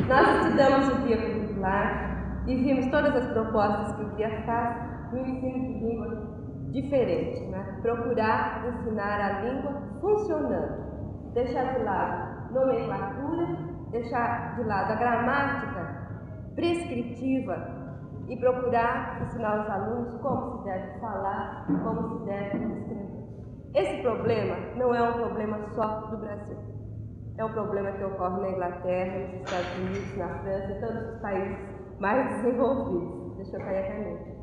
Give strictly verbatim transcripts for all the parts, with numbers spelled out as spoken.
Nós estudamos o guia curricular e vimos todas as propostas que o guia faz no ensino de língua diferente, né? Procurar ensinar a língua funcionando, deixar de lado nomenclatura, deixar de lado a gramática prescritiva e procurar ensinar os alunos como se deve falar, como se deve escrever. Esse problema não é um problema só do Brasil. É um problema que ocorre na Inglaterra, nos Estados Unidos, na França e todos os países mais desenvolvidos. Deixa eu cair a caneta.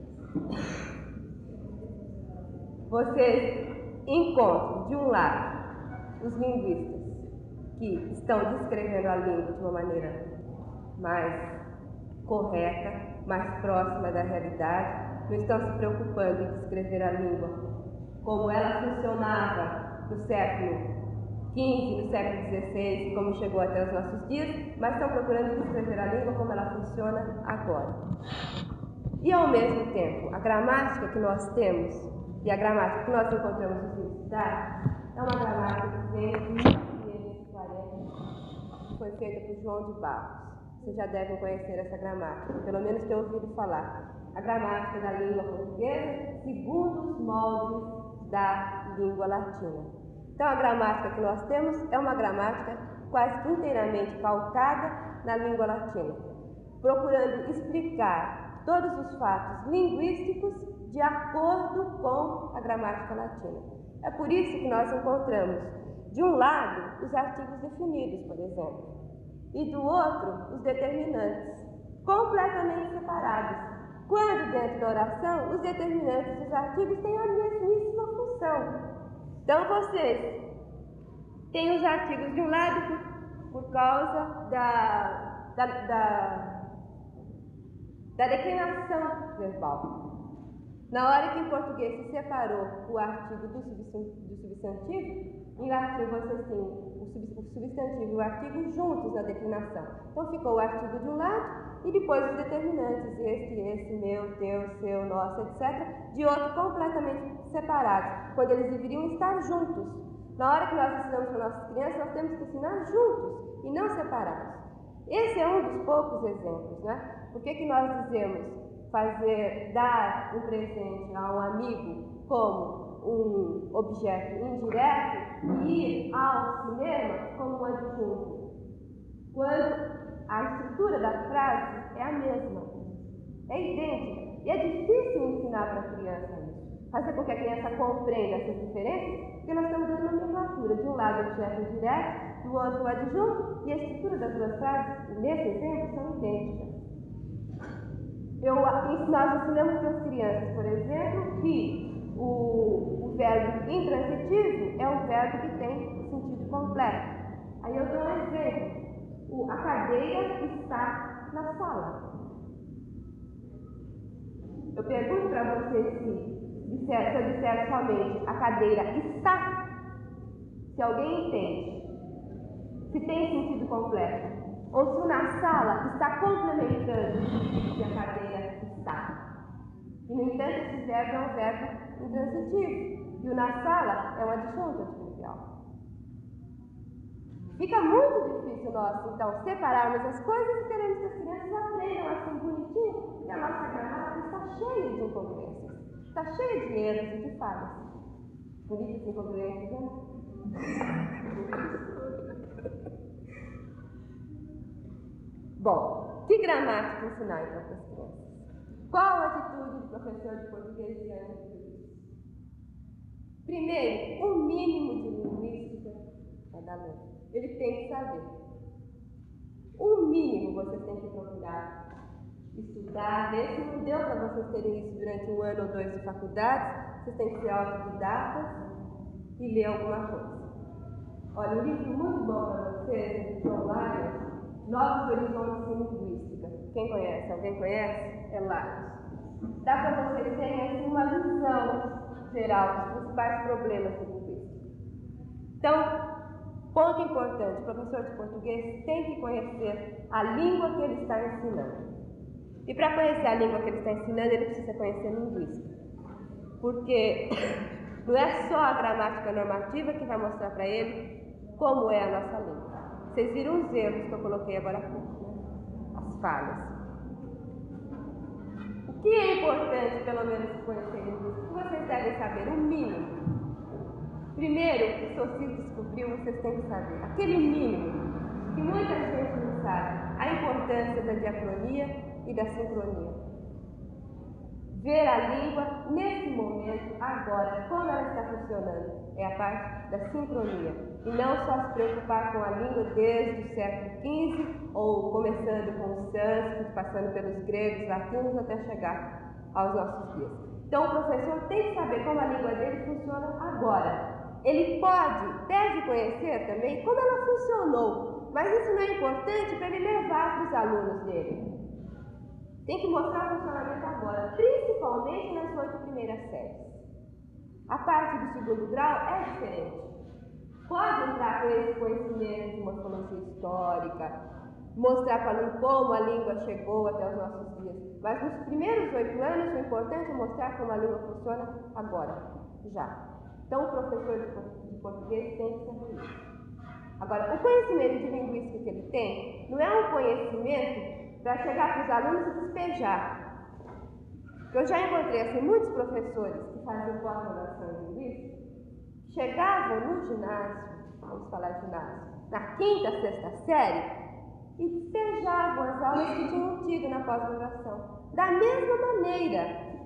Vocês encontram, de um lado, os linguistas que estão descrevendo a língua de uma maneira mais correta, mais próxima da realidade, não estão se preocupando em descrever a língua como ela funcionava no século quinze, no século dezesseis e como chegou até os nossos dias, mas estão procurando descrever a língua como ela funciona agora. E, ao mesmo tempo, a gramática que nós temos e a gramática que nós encontramos nos universidades é uma gramática que vem de mil quinhentos e quarenta, que foi feita por João de Barros. Vocês já devem conhecer essa gramática, pelo menos ter ouvido falar. A gramática da língua portuguesa segundo os moldes da língua latina. Então, a gramática que nós temos é uma gramática quase que inteiramente calcada na língua latina, procurando explicar todos os fatos linguísticos de acordo com a gramática latina. É por isso que nós encontramos, de um lado, os artigos definidos, por exemplo, e do outro, os determinantes, completamente separados. Quando, dentro da oração, os determinantes dos artigos têm a mesmíssima função. Então, vocês têm os artigos de um lado por, por causa da, da, da, da declinação verbal. Na hora que em português se separou o artigo do substantivo, em latim vocês têm o substantivo e o artigo juntos na declinação. Então ficou o artigo de um lado e depois os determinantes, este, esse, meu, teu, seu, nosso, etcétera, de outro completamente separados, quando eles deveriam estar juntos. Na hora que nós ensinamos para nossas crianças, nós temos que ensinar juntos e não separados. Esse é um dos poucos exemplos, né? Por que que nós dizemos fazer, dar um presente a um amigo como um objeto indireto e ir ao cinema como um adjunto, quando a estrutura da frase é a mesma, é idêntica, e é difícil ensinar para a criança isso, fazer com que a criança compreenda essas diferenças, porque nós estamos dando nomenclatura, de um lado o objeto indireto, do outro o adjunto, e a estrutura das duas frases, nesse exemplo, são idênticas. Eu, nós ensinamos para as crianças, por exemplo, que o, o verbo intransitivo é um verbo que tem sentido completo. Aí eu dou um exemplo. O, a cadeira está na sala. Eu pergunto para vocês se, disser, se eu disser somente a cadeira está, se alguém entende, se tem sentido completo. Ou se o na sala está complementando se a cadeira está. E, no entanto, esse verbo é um verbo intransitivo. E o na sala é um adjunto adverbial. Fica muito difícil nós, então, separarmos as coisas e queremos que as crianças aprendam assim bonitinho, porque a nossa gramática está cheia de incongruências. Está cheia de erros e de falhas. Bonitas incongruências, né? Bom, que gramática ensinar então para as crianças? Qual a atitude do professor de português diante disso? Primeiro, o mínimo de linguística é da aluno. Ele tem que saber. O mínimo vocês têm que procurar estudar, ver se não deu para vocês terem isso durante um ano ou dois de faculdade, vocês têm que ser autodidatas e ler alguma coisa. Olha, um livro muito bom para vocês, John Lyons, Novos Horizontes em Linguística. Quem conhece? Alguém conhece? É Lyons. Dá para vocês terem assim, uma visão geral dos principais problemas de linguística. Então, ponto importante, o professor de português tem que conhecer a língua que ele está ensinando. E para conhecer a língua que ele está ensinando, ele precisa conhecer linguística. Porque não é só a gramática normativa que vai mostrar para ele como é a nossa língua. Se Vocês viram os erros que eu coloquei agora há pouco, né? As falhas. O que é importante, pelo menos, conhecer linguística? O que vocês devem saber? O mínimo. Primeiro, o que o Saussure descobriu, vocês têm que saber. Aquele mínimo que muita gente não sabe. A importância da diacronia e da sincronia. Ver a língua nesse momento, agora, como ela está funcionando, é a parte da sincronia. E não só se preocupar com a língua desde o século quinze, ou começando com o sânscrito, passando pelos gregos, latinos, até chegar aos nossos dias. Então o professor tem que saber como a língua dele funciona agora. Ele pode, deve conhecer também como ela funcionou, mas isso não é importante para ele levar para os alunos dele. Tem que mostrar o funcionamento agora, principalmente nas oito primeiras séries. A parte do segundo grau é diferente. Pode entrar com esse conhecimento de morfologia histórica, mostrar para o aluno como a língua chegou até os nossos dias. Mas nos primeiros oito anos, o importante é mostrar como a língua funciona agora, já. Então, o professor de português tem que saber isso. Agora, o conhecimento de linguística que ele tem não é um conhecimento para chegar para os alunos e despejar. Eu já encontrei assim, muitos professores que fazem pós-graduação em linguística, chegavam no ginásio, vamos falar ginásio, na quinta, sexta série, e despejavam as aulas que tinham tido na pós-graduação. Da mesma maneira,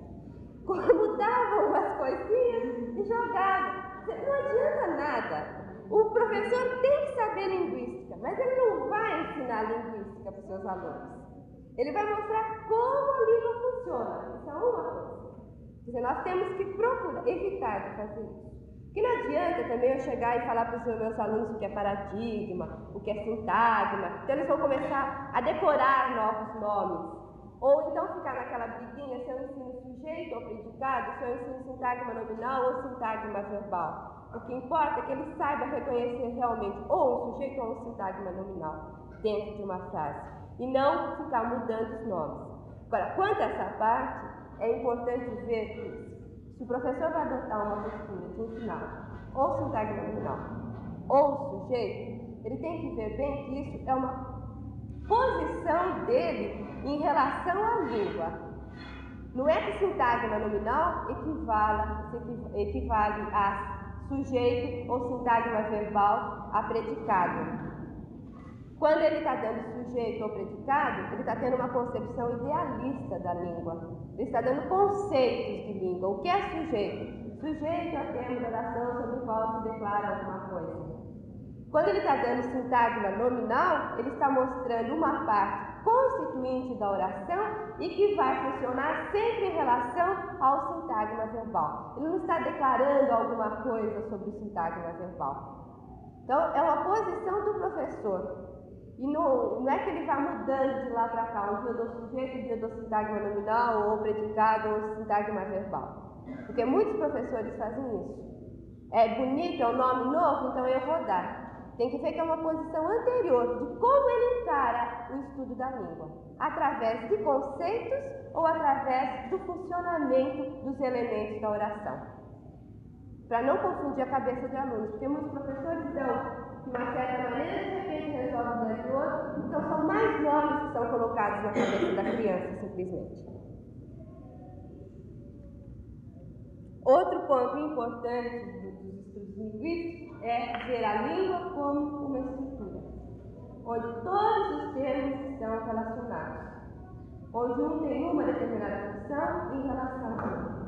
como davam umas coisinhas e jogavam. Não adianta nada. O professor tem que saber linguística, mas ele não vai ensinar linguística para os seus alunos. Ele vai mostrar como a língua funciona. Isso é uma coisa. Quer dizer, nós temos que procurar, evitar de fazer isso. Porque não adianta também eu chegar e falar para os meus alunos o que é paradigma, o que é sintagma. Então eles vão começar a decorar novos nomes. Ou então ficar naquela briguinha se eu ensino sujeito ou predicado, se eu ensino sintagma nominal ou sintagma verbal. O que importa é que ele saiba reconhecer realmente ou um sujeito ou um sintagma nominal dentro de uma frase. E não ficar mudando os nomes. Agora, quanto a essa parte, é importante ver que se o professor vai adotar uma postura de ensinar ou sintagma nominal ou sujeito, ele tem que ver bem que isso é uma posição dele em relação à língua. Não é que sintagma nominal equivala, equivale a sujeito ou sintagma verbal a predicado. Quando ele está dando sujeito ou predicado, ele está tendo uma concepção idealista da língua. Ele está dando conceitos de língua. O que é sujeito? Sujeito é termo de oração sobre o qual se declara alguma coisa. Quando ele está dando sintagma nominal, ele está mostrando uma parte constituinte da oração e que vai funcionar sempre em relação ao sintagma verbal. Ele não está declarando alguma coisa sobre o sintagma verbal. Então, é uma posição do professor. E não, não é que ele vá mudando de lá para cá, um dia eu dou sujeito, um dia eu dou sintagma nominal, ou predicado, ou sintagma verbal. Porque muitos professores fazem isso. É bonito, é um nome novo, então eu vou dar. Tem que ver que é uma posição anterior de como ele encara o estudo da língua. Através de conceitos ou através do funcionamento dos elementos da oração. Para não confundir a cabeça de alunos, porque muitos professores dão de uma certa maneira, de repente resolve dar de outro, então são mais nomes que são colocados na cabeça da criança, simplesmente. Outro ponto importante dos estudos linguísticos é ver a língua como uma estrutura, onde todos os termos estão relacionados, onde um tem uma determinada função em relação a outra.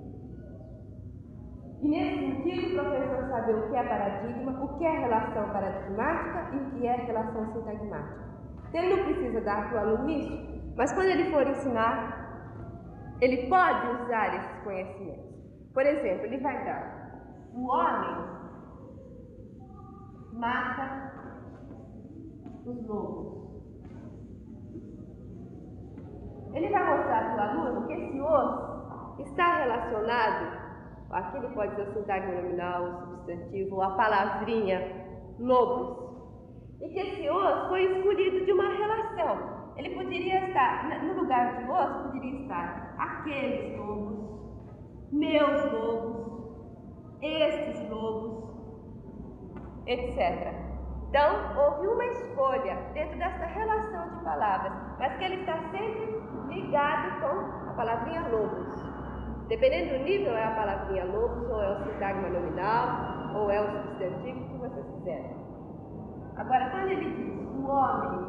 E nesse sentido, o professor saber o que é paradigma, o que é relação paradigmática e o que é relação sintagmática. Então, ele não precisa dar para o aluno isso, mas quando ele for ensinar, ele pode usar esses conhecimentos. Por exemplo, ele vai dar: o homem mata os lobos. Ele vai mostrar para o aluno que esse osso está relacionado, aqui ele pode dizer o sintagma nominal, o substantivo, a palavrinha lobos, e que esse osso foi escolhido de uma relação. Ele poderia estar, no lugar de osso, poderia estar aqueles lobos, meus lobos, estes lobos, etcétera. Então, houve uma escolha dentro dessa relação de palavras, mas que ele está sempre ligado com a palavrinha logos. Dependendo do nível, é a palavrinha logos, ou é o sintagma nominal, ou é o substantivo, que vocês quiserem. Agora, quando ele diz o homem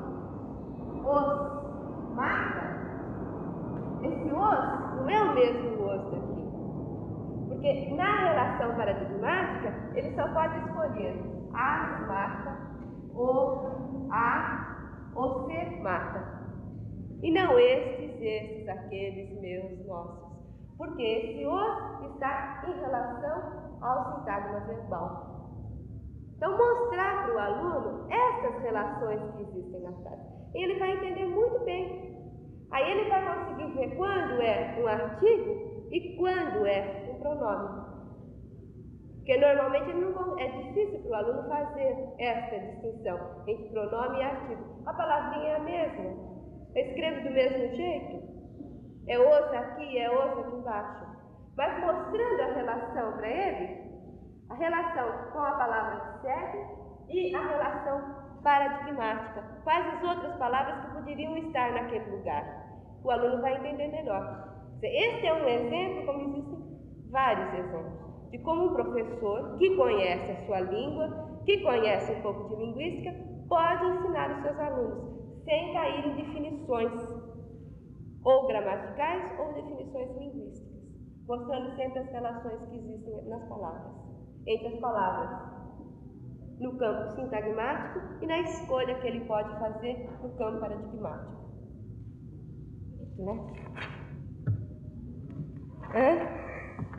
os mata, esse os não é o mesmo os daqui. Porque na relação paradigmática, ele só pode escolher as mata, o, a, o se mata. E não estes, estes, aqueles, meus, nossos. Porque esse os está em relação ao sintagma verbal. Então, mostrar para o aluno essas relações que existem na frase. E ele vai entender muito bem. Aí ele vai conseguir ver quando é um artigo e quando é um pronome. Porque normalmente ele não, é difícil para o aluno fazer essa distinção entre pronome e artigo. A palavrinha é a mesma. Eu escrevo do mesmo jeito. É os aqui, é os aqui embaixo. Mas mostrando a relação para ele, a relação com a palavra que segue e a relação paradigmática. Quais as outras palavras que poderiam estar naquele lugar? O aluno vai entender melhor. Este é um exemplo, como existem vários exemplos, de como um professor que conhece a sua língua, que conhece um pouco de linguística, pode ensinar os seus alunos, sem cair em definições ou gramaticais ou definições linguísticas, mostrando sempre as relações que existem nas palavras, entre as palavras, no campo sintagmático e na escolha que ele pode fazer no campo paradigmático. Né? Hã?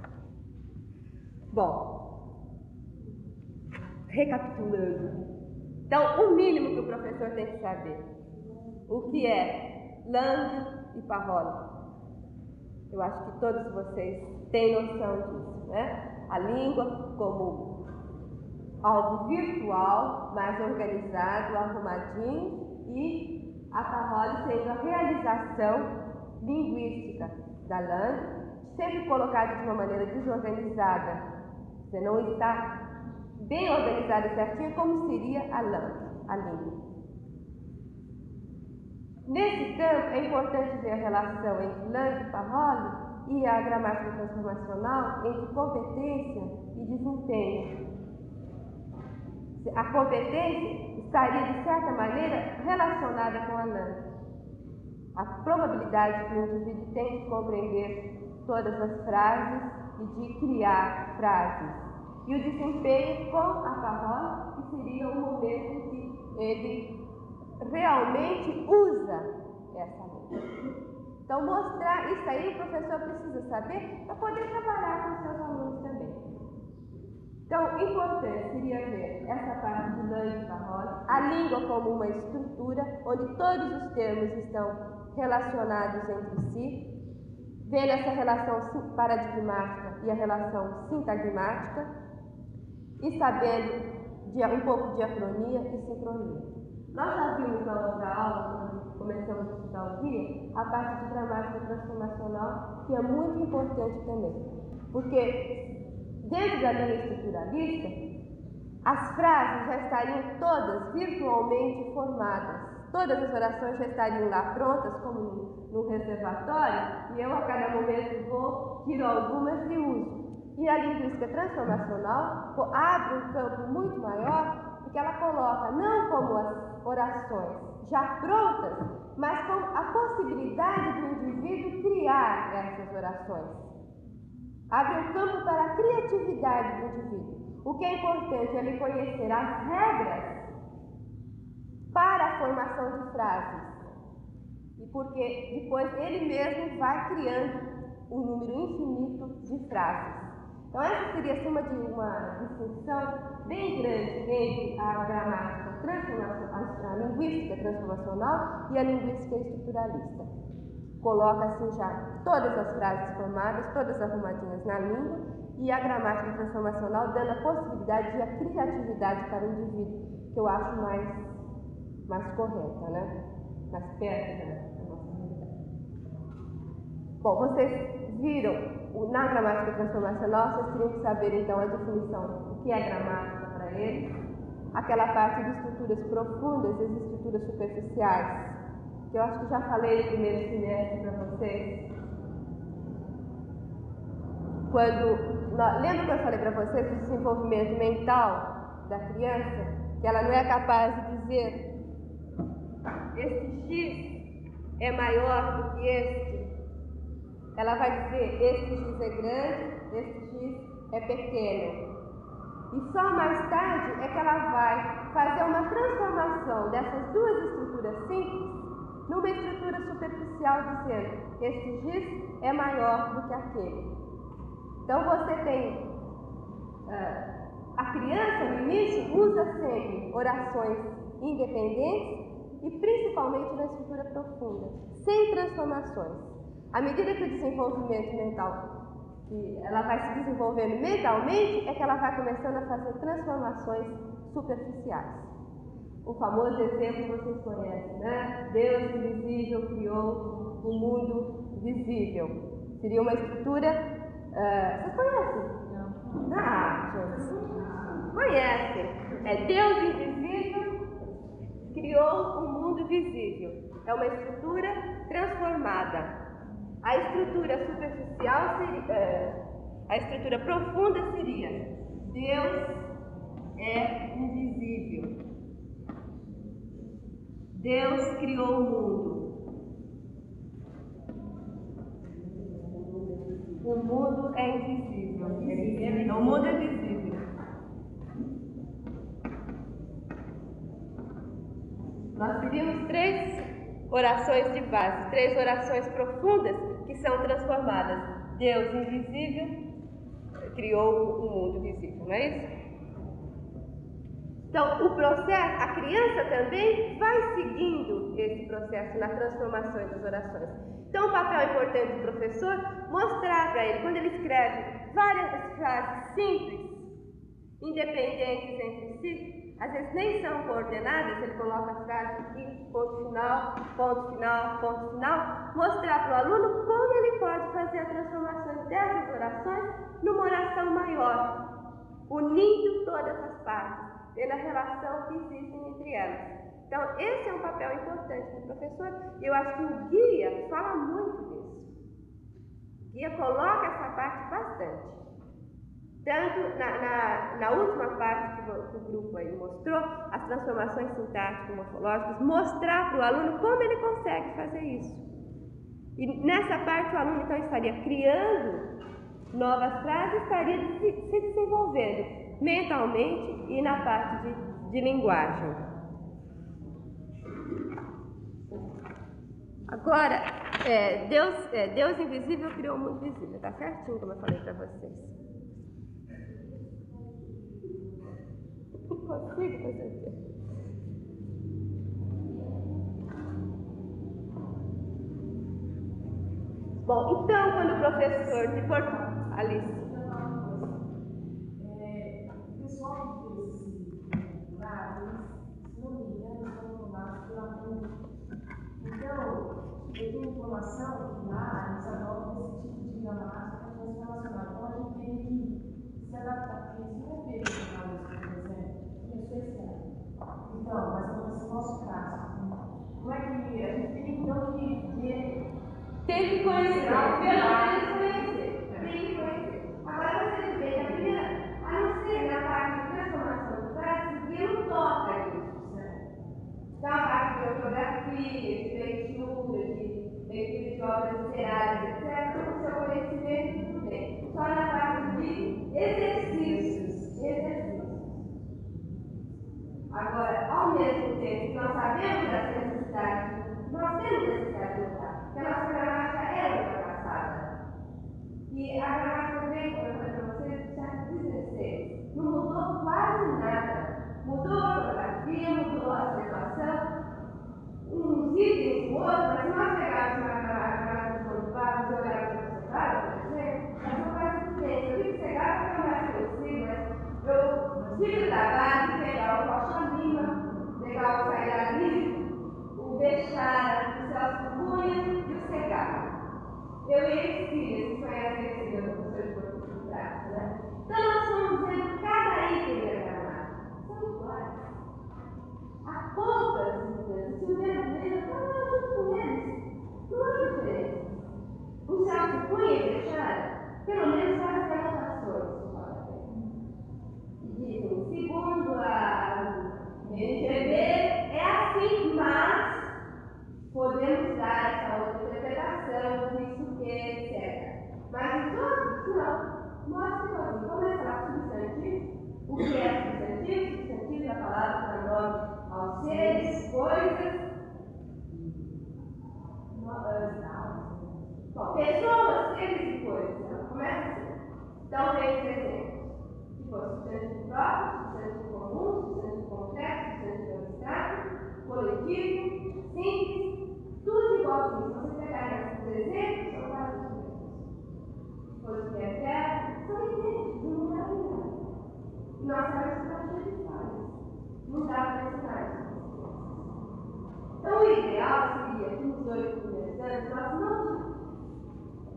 Bom, recapitulando. Então, o mínimo que o professor tem que saber, o que é Lang e Parole. Eu acho que todos vocês têm noção disso, né? A língua como algo virtual, mais organizado, arrumadinho, e a Parole sendo a realização linguística da Lang, sempre colocada de uma maneira desorganizada. Você não está bem organizado certinho, como seria a Lang, a língua. Nesse campo, é importante ver a relação entre Lang e Parole e a gramática transformacional entre competência e desempenho. A competência estaria, de certa maneira, relacionada com a Lang. A probabilidade que o indivíduo tem de compreender todas as frases e de criar frases. E o desempenho com a Parole, que seria o momento em que ele realmente usa essa língua. Então, mostrar isso aí o professor precisa saber para poder trabalhar com seus alunos também. Então, importante seria ver essa parte de Lang e Parole, a língua como uma estrutura onde todos os termos estão relacionados entre si, ver essa relação paradigmática e a relação sintagmática, e sabendo de um pouco de diacronia e sincronia. Nós já vimos na outra aula, quando começamos a estudar o guia, a parte de gramática transformacional, que é muito importante também, porque dentro da linha estruturalista, as frases já estariam todas virtualmente formadas. Todas as orações já estariam lá prontas, como num, num reservatório, e eu a cada momento vou, tiro algumas e uso. E a linguística transformacional abre um campo muito maior, porque ela coloca não como as orações já prontas, mas com a possibilidade do indivíduo criar essas orações. Abre um campo para a criatividade do indivíduo. O que é importante é ele conhecer as regras para a formação de frases. E porque depois ele mesmo vai criando um número infinito de frases. Então essa seria assim, uma, uma distinção bem grande entre a gramática transformacional, a linguística transformacional e a linguística estruturalista. Coloca assim já todas as frases formadas, todas arrumadinhas na língua, e a gramática transformacional dando a possibilidade de a criatividade para o indivíduo, que eu acho mais, mais correta, né? Mais perto da nossa realidade. Bom, vocês viram, na gramática transformacional, vocês teriam que saber então a definição do que é gramática para eles, aquela parte de estruturas profundas e as estruturas superficiais, que eu acho que já falei no primeiro semestre para vocês. Quando, lembra que eu falei para vocês do desenvolvimento mental da criança? Que ela não é capaz de dizer este X é maior do que este. Ela vai dizer este X é grande, este X é pequeno. E só mais tarde é que ela vai fazer uma transformação dessas duas estruturas simples numa estrutura superficial, dizendo este X é maior do que aquele. Então você tem uh, a criança no início usa sempre orações independentes e principalmente na estrutura profunda, sem transformações. À medida que o desenvolvimento mental, que ela vai se desenvolvendo mentalmente, é que ela vai começando a fazer transformações superficiais. O famoso exemplo vocês conhecem, né? Deus invisível criou o mundo visível. Seria uma estrutura... Uh, vocês conhecem? Não. Ah, gente. Conhecem. É Deus invisível criou o mundo visível. É uma estrutura transformada. A estrutura superficial seria... Uh, a estrutura profunda seria Deus é invisível. Deus criou o mundo. O mundo é invisível. O mundo é visível. Nós teríamos três orações de base, três orações profundas que são transformadas. Deus invisível criou o mundo visível, não é isso? Então, o processo, a criança também vai seguindo esse processo na transformação das orações. Então, o papel importante do professor mostrar para ele, quando ele escreve várias frases simples, independentes entre si, às vezes nem são coordenadas, ele coloca a frase aqui, ponto final, ponto final, ponto final, mostrar para o aluno como ele pode fazer a transformação dessas orações numa oração maior, unindo todas as partes, pela relação que existe entre elas. Então, esse é um papel importante do professor, e eu acho que o guia fala muito disso. O guia coloca essa parte bastante. Tanto na, na, na última parte que o, que o grupo aí mostrou, as transformações sintáticas, morfológicas, mostrar para o aluno como ele consegue fazer isso. E nessa parte o aluno então estaria criando novas frases, estaria se, se desenvolvendo mentalmente e na parte de, de linguagem. Agora, é, Deus, é, Deus invisível criou o mundo visível, tá certinho como eu falei para vocês. Não consigo fazer isso. Bom, então quando o professor de português, Alice. Então, eu tenho informação que lá eles adotam esse tipo de gramática transformacional. Então, a gente tem que se adaptar. Porque se não ver esse caso, por exemplo, é especial. Então, mas no nosso caso, como é que a gente tem então que ver? Tem que conhecer, pelo menos conhecer. Tem que conhecer. Agora você vê que a primeira, a não ser na parte de transformação do frases, e não toca isso, certo? Então, a parte de ortografia, de leitura, de leitura de obras literárias, etcétera, o seu conhecimento tudo bem. Só na parte de exercícios. Exercícios. Agora, ao mesmo tempo que nós sabemos das necessidades, nós temos necessidade de lutar, porque a nossa gramática é ultrapassada. E a gramática vem, como eu falei para vocês, do século dezesseis. Não mudou quase nada. Mudou a ortografia, mudou a acentuação, uns itens, outros, mas se nós pegarmos uma gramática conjugada, jogar a conjugada, por exemplo, ela não faz diferença. Eu digo chegar porque é mais conhecido, mas eu tiro da base, pegar o Rocha Lima, pegar o Sairali, o Bechara, o Celso Cunha e o Segar. Eu e eles filhos, que conhecem esse meu professor de português prático, né? Então nós vamos vendo cada item da gramática. São iguais.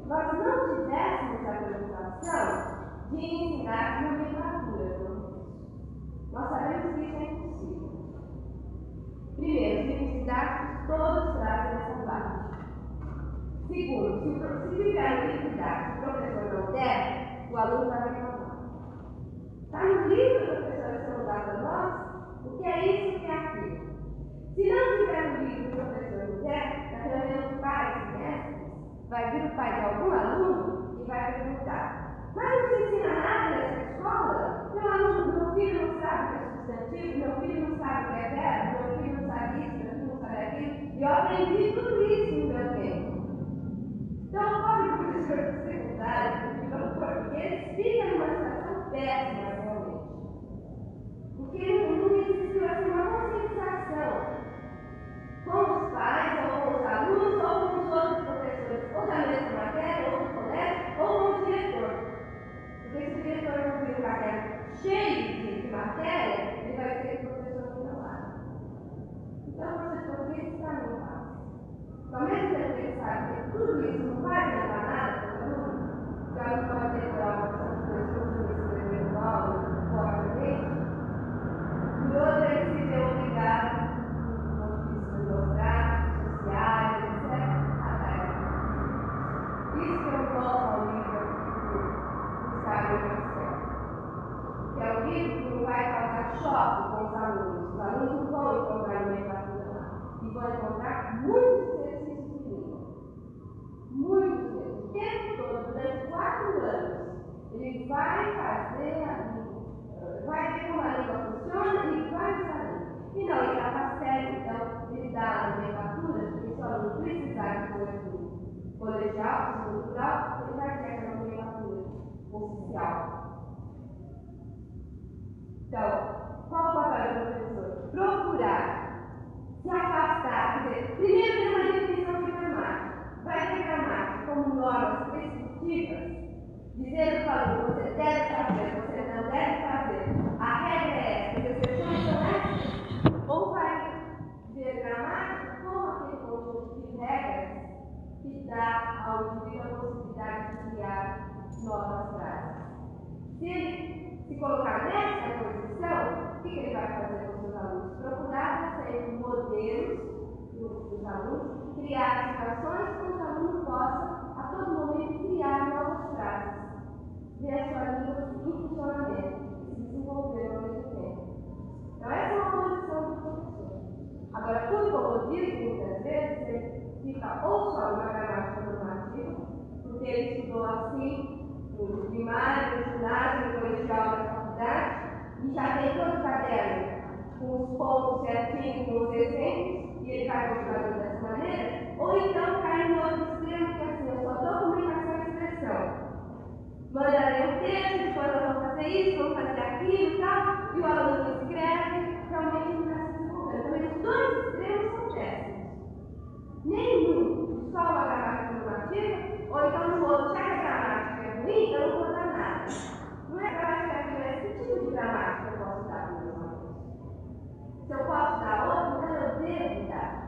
nós não tivéssemos a preocupação de ensinar nomenclatura. Nós sabemos que isso é impossível. Primeiro, os livros didáticos todos trazem essa parte. Segundo, se tiver um livro didático o professor não der, o aluno vai reclamar. Está no livro, professor, que você não dá para nós? O que é isso, o que é aquilo? Se não tiver no livro, o professor não der, na reunião de pais e mestres, vai vir o pai de algum aluno e vai perguntar: mas não se ensina nada nessa escola? Meu aluno, meu filho não sabe o que é substantivo, meu filho não sabe o que é verbo, meu filho não sabe isso, meu filho não sabe aquilo. E eu aprendi tudo isso no meu tempo. Então, o pobre professor do secundário, do português, fica numa situação péssima, realmente. Porque não existiu assim, uma conscientização com os pais, ou com os alunos, ou com os outros professores, ou da mesma matéria, ou do colégio, ou com o diretor. Porque se o diretor não vir um caderno cheio de matéria, ele vai ter que o professor não lá. Então, o professor português está no passo. Ao mesmo tempo que ele sabe que tudo isso não vai levar nada para o aluno, que o aluno pode decorar uma opção de coisas, escrever mal, fortemente, e outro ele se vê obrigado, com questões práticas, sociais, etcétera, a dar. Isso que eu volto ao livro do Gustavo Marcel, que é o livro que não vai causar choque com os alunos. Os alunos não vão encontrar nomenclatura lá, e vão encontrar muitos muito tempo, o tempo todo, durante quatro anos, ele vai fazer a língua, vai ver como a língua funciona e vai saber. E não, ele estava sério, então ele dá a nomenclatura, porque se o aluno precisar de coisa colegial, segundo grau, ele vai ter a nomenclatura oficial. Então, qual o papel do professor? Procurar se afastar, quer dizer, primeiro tem uma definição de gramática. Vai ter gramática como normas prescritivas, dizendo para o aluno: você deve fazer, você não deve fazer. A regra é essa, as exceções são essas. Ou vai ver gramática como aquele conjunto de regras que dá ao indivíduo a possibilidade de criar novas frases. Se ele se colocar nessa posição, o que ele vai fazer com os seus alunos? Procurar sempre modelos dos alunos, criar situações que os alunos possam, a todo momento, criar novas frases, ver a sua língua em funcionamento e se desenvolver ao mesmo tempo. Então, essa é uma posição do professor. Agora, tudo como eu disse, muitas vezes, ele fica ou só numa gramática normativa, porque ele estudou assim, no primário, no ginásio, no colegial, na faculdade, e já tem todo o caderno com os pontos certinhos, com os exemplos, e ele vai continuar dessa maneira, ou então cai no outro extremo, que é assim, eu só dou comunicação e expressão. Mandarei um texto, depois nós vamos fazer isso, vamos fazer aquilo e tal, e o aluno escreve, realmente não está se desenvolvendo. Também os dois extremos são péssimos. Nenhum, só uma gramática normativa, ou então no outro, já que a gramática é ruim, eu não vou dar nada. Não é gramática ruim, é esse tipo de gramática que eu posso dar para o meu aluno. Se eu posso dar outro, então eu devo dar.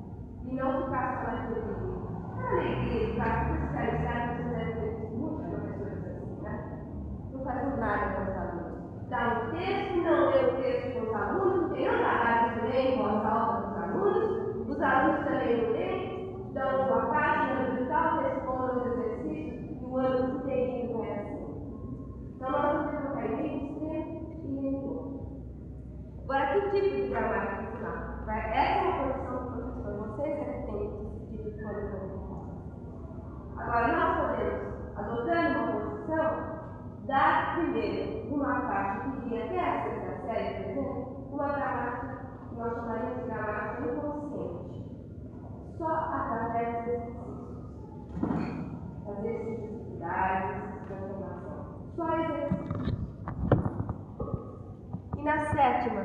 E não ficar só naquilo que a alegria de estar fiscalizado, você deve ter visto muitos professores assim, né? Não fazendo nada com os alunos. Dá um texto, não lê o texto com os alunos, tem um trabalho de ler em voz alta dos alunos, os alunos também não leem, dão uma página do tal, respondem os exercícios, e o ano inteiro não é assim. Então nós não temos que ir nem extremo e nem outro. Agora, que tipo de gramática ensinar? Essa é uma posição do professor, vocês é que têm esse tipo de posição. Agora, nós podemos, adotando uma posição, dar primeiro uma parte que iria até a sexta série, por exemplo, uma gramática que nós chamaríamos de gramática inconsciente. Só através dos exercícios. Fazer exercícios, exercícios de transformação. Só exercícios. E na sétima,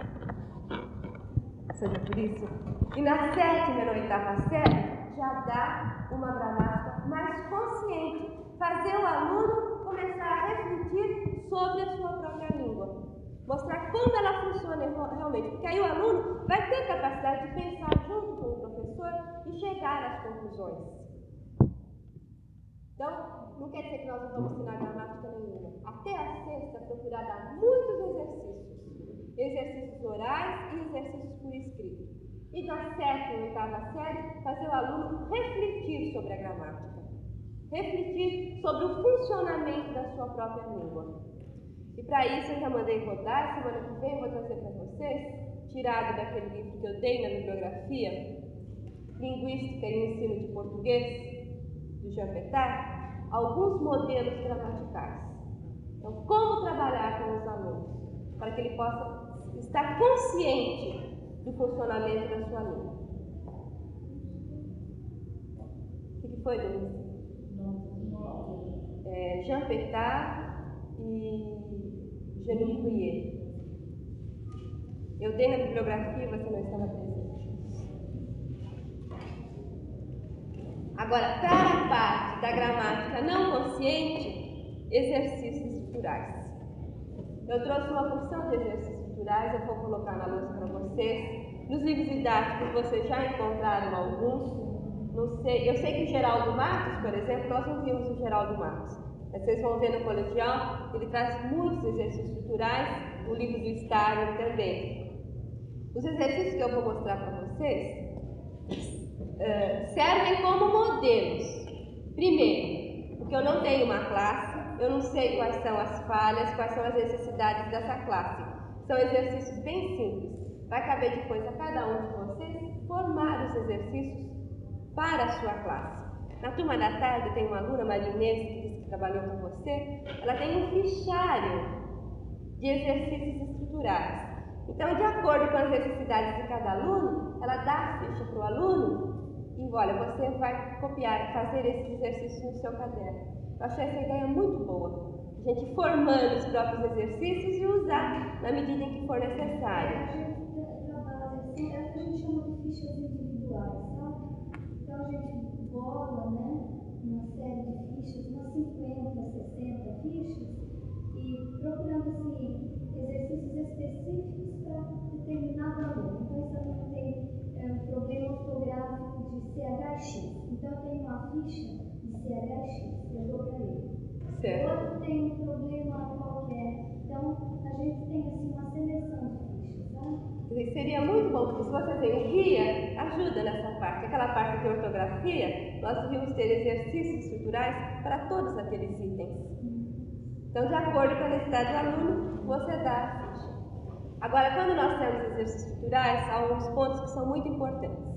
seja por isso, e na sétima e na oitava série, já dá uma gramática mais consciente, fazer o aluno começar a refletir sobre a sua própria língua, mostrar como ela funciona realmente, porque aí o aluno vai ter capacidade de pensar junto com o professor e chegar às conclusões. Então, não quer dizer que nós não vamos ensinar gramática nenhuma. Até a sexta, procurar dar muitos exercícios. Exercícios orais e exercícios por escrito. E da sétima e oitava série, fazer o aluno refletir sobre a gramática. Refletir sobre o funcionamento da sua própria língua. E para isso eu já mandei rodar, semana que vem eu vou trazer para vocês, tirado daquele livro que eu dei na bibliografia, Linguística e Ensino de Português, do Jean Petard, alguns modelos gramaticais. Então, como trabalhar com os alunos, para que ele possa estar consciente do funcionamento da sua língua. O que foi, Denise? É, Jean Petard e Genou Pouillet. Eu dei na bibliografia, você não estava presente. Agora, para a parte da gramática não consciente, exercícios estruturais. Eu trouxe uma porção de exercícios estruturais, eu vou colocar na lousa para vocês. Nos livros didáticos vocês já encontraram alguns. Não sei, eu sei que o Geraldo Matos, por exemplo, nós não vimos o Geraldo Matos. Vocês vão ver no colegial, ele traz muitos exercícios estruturais, o livro do Starling também. Os exercícios que eu vou mostrar para vocês uh, servem como modelos. Primeiro, porque eu não tenho uma classe, eu não sei quais são as falhas, quais são as necessidades dessa classe. São exercícios bem simples. Vai caber depois a cada um de vocês formar os exercícios para a sua classe. Na turma da tarde tem uma aluna, Maria Inês, que disse que trabalhou com você, ela tem um fichário de exercícios estruturais. Então, de acordo com as necessidades de cada aluno, ela dá a ficha para o aluno e, olha, você vai copiar, fazer esses exercícios no seu caderno. Eu achei essa ideia muito boa. A gente formando os próprios exercícios e usar na medida em que for necessário. A gente trabalha assim, é o que a gente chama de fichas individuais, sabe? Então, a gente bola, né, uma série de fichas, umas cinquenta, sessenta fichas, e procurando, assim, exercícios específicos para determinado aluno. Então, esse aluno tem é, um problema ortográfico de C H X. Então, eu tenho uma ficha de C H X, eu dou para ele. Certo. O outro tem um problema qualquer. Então, a gente tem, assim, uma seleção de fichas, sabe? Seria muito bom, porque se você tem um guia, ajuda nessa parte. Aquela parte de ortografia, nós devíamos ter exercícios estruturais para todos aqueles itens. Então, de acordo com a necessidade do aluno, você dá a ficha. Agora, quando nós temos exercícios estruturais, há alguns pontos que são muito importantes.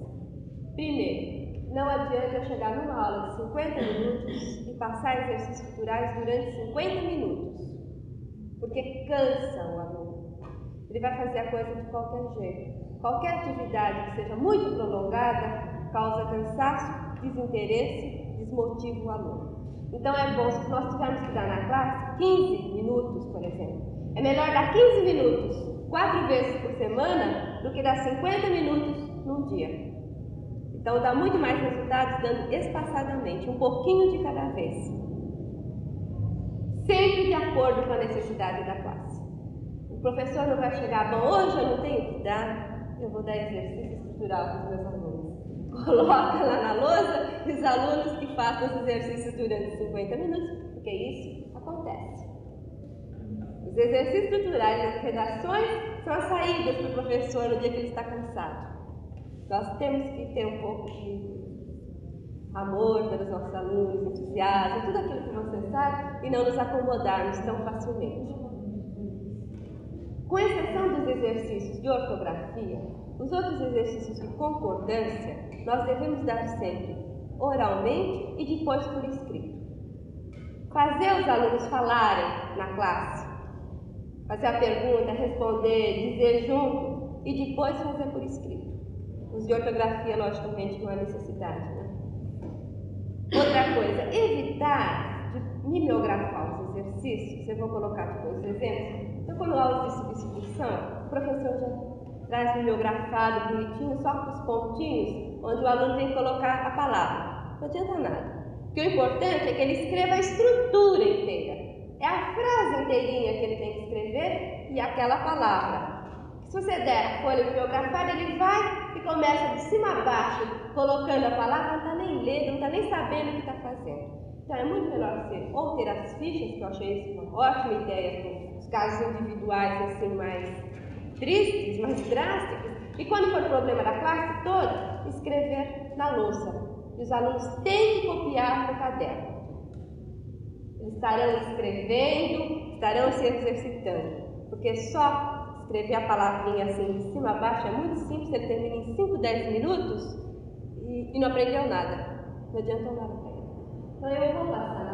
Primeiro, não adianta eu chegar numa aula de cinquenta minutos e passar exercícios estruturais durante cinquenta minutos, porque cansa o aluno. Ele vai fazer a coisa de qualquer jeito. Qualquer atividade que seja muito prolongada causa cansaço, desinteresse, desmotiva o aluno. Então é bom, se nós tivermos que dar na classe quinze minutos, por exemplo, é melhor dar quinze minutos quatro vezes por semana do que dar cinquenta minutos num dia. Então dá muito mais resultados dando espaçadamente, um pouquinho de cada vez. Sempre de acordo com a necessidade da classe. O professor não vai chegar, bom, hoje eu não tenho que dar, eu vou dar exercício estrutural para os meus alunos. Coloca lá na lousa os alunos que façam os exercícios durante cinquenta minutos, porque isso acontece. Os exercícios estruturais das redações são as saídas para o professor no dia que ele está cansado. Nós temos que ter um pouco de amor pelos nossos alunos, entusiasmo, tudo aquilo que você sabe, e não nos acomodarmos tão facilmente. Com exceção dos exercícios de ortografia, os outros exercícios de concordância, nós devemos dar sempre oralmente e depois por escrito. Fazer os alunos falarem na classe, fazer a pergunta, responder, dizer junto e depois fazer por escrito. Os de ortografia, logicamente, não há necessidade, né? Outra coisa, evitar de mimeografar os exercícios. Eu vou colocar aqui dois exemplos. Então, quando aula de substituição, o professor já traz mimeografado, bonitinho, só com os pontinhos, onde o aluno tem que colocar a palavra. Não adianta nada. Porque o importante é que ele escreva a estrutura inteira. É a frase inteirinha que ele tem que escrever e aquela palavra. Se você der a folha mimeografada, ele vai e começa de cima a baixo, colocando a palavra, não está nem lendo, não está nem sabendo o que está fazendo. Então é muito melhor você ou ter as fichas, que eu achei isso uma ótima ideia, com os casos individuais assim mais tristes, mais drásticos, e quando for problema da classe toda, escrever na louça. E os alunos têm que copiar no caderno. Eles estarão escrevendo, estarão se exercitando, porque só escrever a palavrinha assim de cima a baixo é muito simples, ele termina em cinco, dez minutos e, e não aprendeu nada, não adiantou nada para ele. Então eu vou passar